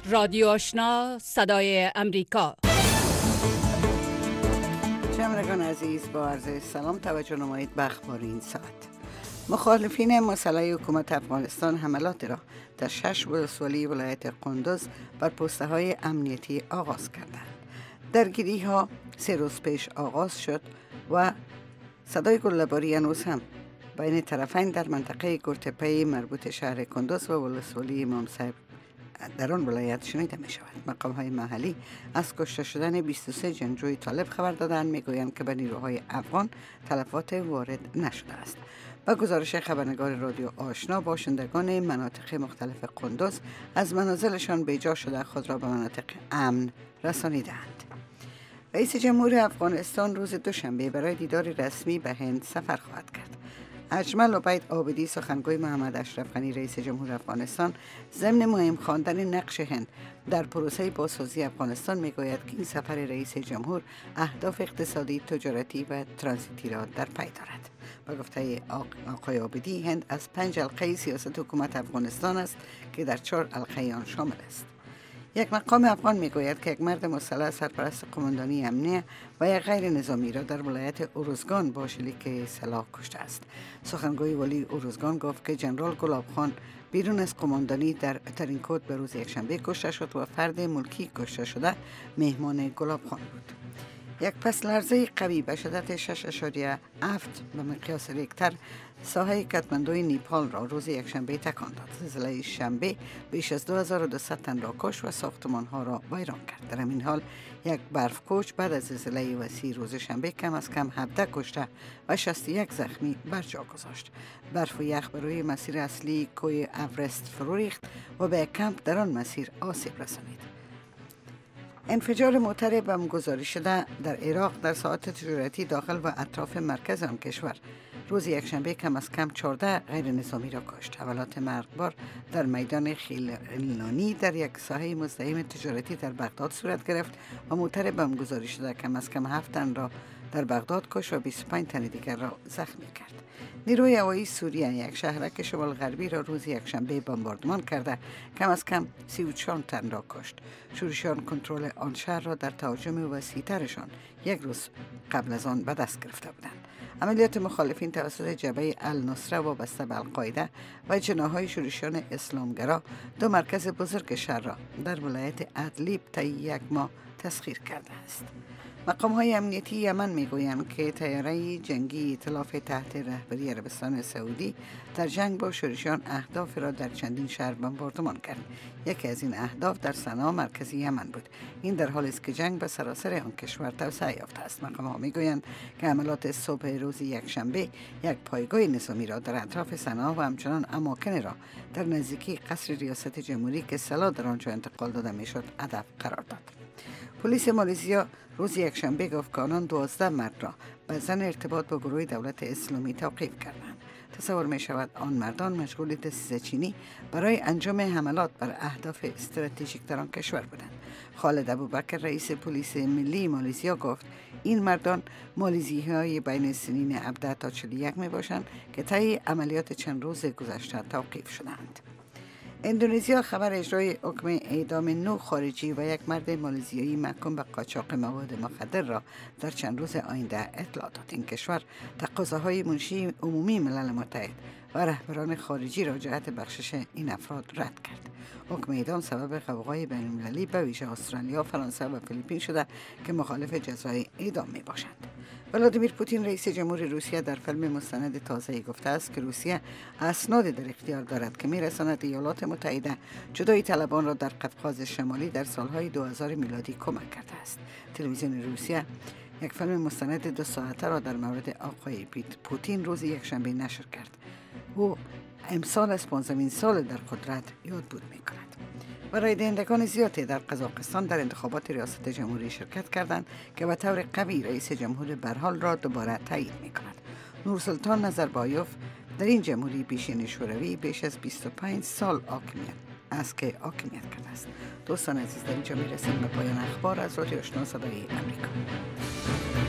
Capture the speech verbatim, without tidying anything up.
رادیو آشنا صدای امریکا. شنوندگان عزیز، با عرض سلام توجه نمایید به اخبار این ساعت. مخالفین مسلح حکومت افغانستان حملات را در شش ولسوالی ولایت قندوز بر پسته های امنیتی آغاز کردند. درگیری ها سه روز پیش آغاز شد و صدای گله‌باری هنوز هم بین طرفین در منطقه گرتپه مربوط شهر قندوز و ولسوالی امام صاحب در آن ولایت شنیده می شود. مقام های محلی از کشته شدن بیست و سه جنگجوی طالب خبر دادند. می گویند که به نیروهای افغان تلفات وارد نشده است. با گزارش خبرنگار رادیو آشنا، باشندگان مناطق مختلف قندوز از منازلشان بیجا شده خود را به مناطق امن رسانیدند. رئیس جمهور افغانستان روز دوشنبه برای دیدار رسمی به هند سفر خواهد کرد. اجمل عبید عابدی، سخنگوی محمد اشرف غنی رئیس جمهور افغانستان، ضمن مهم خواندن نقش هند در پروسه بازسازی افغانستان میگوید که این سفر رئیس جمهور اهداف اقتصادی، تجارتی و ترانزیتی را در پی دارد. با گفته آقای عابدی، هند از پنج حلقه سیاست حکومت افغانستان است که در چهار حلقه آن شامل است. یک مقام افغان میگوید که یک مرد مسلح سرپرست قماندانی امنیه و یک غیر نظامی را در ولایت اروزگان با شلیک سلاح کشته است. سخنگوی ولی اروزگان گفت که جنرال گلاب خان بیرون از قماندانی در ترینکوت به روز یکشنبه کشته شد و فرد ملکی کشته شده مهمان گلاب خان بود. یک پس لرزه قوی به شدت شش اشاریه هفت به مقیاس ریکتر ساحه کاتماندوی نیپال را روز یکشنبه تکان داد. زلزله شنبه بیش از دو هزار و دویست تن را کشت و ساختمان‌ها را ویران کرد. در همین حال یک برف کوچ بعد از زلزله وسیع روز شنبه کم از کم هفده کشته و شصت و یک زخمی بر جا گذاشت. برف و یخ بر روی مسیر اصلی کوه اورست فرو ریخت و به یک کمپ در آن مسیر آسیب رسانید. انفجار موتر بم گذاری شده در عراق در ساعات تجارتی داخل و اطراف مرکز آن کشور روز یکشنبه کم از کم چهارده غیر نظامی را کشت. حملات مرگبار در میدان خیلانی در یک ساحه مزدحم تجارتی در بغداد صورت گرفت و موتر بم گذاری شده کم از کم هفت تن را در بغداد کشت و بیست و پنج تن دیگر را زخمی کرد. نیروی هوایی سوریه یک شهرک شمال غربی را روز یکشنبه بمباردمان کرده کم از کم سی و چهار تن را کشت. شورشیان کنترل آن شهر را در تهاجم وسیع‌ترشان یک روز قبل از آن به دست گرفته بودند. عملیات مخالفین توسط جبهه النصره وابسته به القاعده و جناح‌های شورشیان اسلامگرا دو مرکز بزرگ شهر را در ولایت ادلیب طی یک ماه تسخیر کرده است. مقام‌های امنیتی یمن می‌گویند که طیاره جنگی ائتلاف تحت رهبری عربستان سعودی در جنگ با شورشیان اهداف را در چندین شهر بمباردمان کرد. یکی از این اهداف در صنعا مرکزی یمن بود. این در حالی است که جنگ به سراسر آن کشور توسعه یافته است. مقام‌ها می‌گویند که حملات صبح روز یکشنبه یک پایگاه نظامی را در اطراف صنعا و همچنان اماکن را در نزدیکی قصر ریاست جمهوری که سلاح در آنجا انتقال داده می‌شد هدف قرار داد. پلیس مالزیا روز یکشنبه گفت که آنان دوازده مرد را به ظن ارتباط با گروه دولت اسلامی توقیف کردند. تصور می شود آن مردان مشغول دسیسه چینی برای انجام حملات بر اهداف استراتژیک در آن کشور بودند. خالد ابوبکر رئیس پلیس ملی مالزیا گفت این مردان مالزیایی بین سنین هفده تا چهل و یک می باشند که طی عملیات چند روز گذشته توقیف شدند. اندونزیا خبر اجرای حکم اعدام نو خارجی و یک مرد مالزیایی محکوم به قاچاق مواد مخدر را در چند روز آینده اطلاع داد. این کشور تقاضاهای منشی عمومی ملل متحد و رهبران خارجی را جهت بخشش این افراد رد کرد. حکم اعدام سبب غوغای بین‌المللی به ویژه استرالیا، فرانسه و فیلیپین شده که مخالف جزای اعدام می باشند. ولادیمیر پوتین رئیس جمهور روسیه در فیلم مستند تازه‌ای گفته است که روسیه اسناد در اختیار دارد که می‌رساند ایالات متحده جدایی طلبان را در قفقاز شمالی در سالهای دو هزار میلادی کمک کرده است. تلویزیون روسیه یک فیلم مستند دو ساعته را در مورد آقای پوتین روز یکشنبه نشر کرد. او امسال از پانزدهمین سال در قدرت یادبود می‌کند. برای دهندگان زیادی در قزاقستان در انتخابات ریاست جمهوری شرکت کردند که به طور قوی رئیس جمهور برحال را دوباره تایید می‌کند. نورسلطان نظربایوف در این جمهوری پیشین شوروی بیش از بیست و پنج سال حاکمیت است که حاکمیت کرده است. دوستان عزیز، در اینجا می‌رسیم به پایان اخبار از رادیو آشنا صدای امریکا.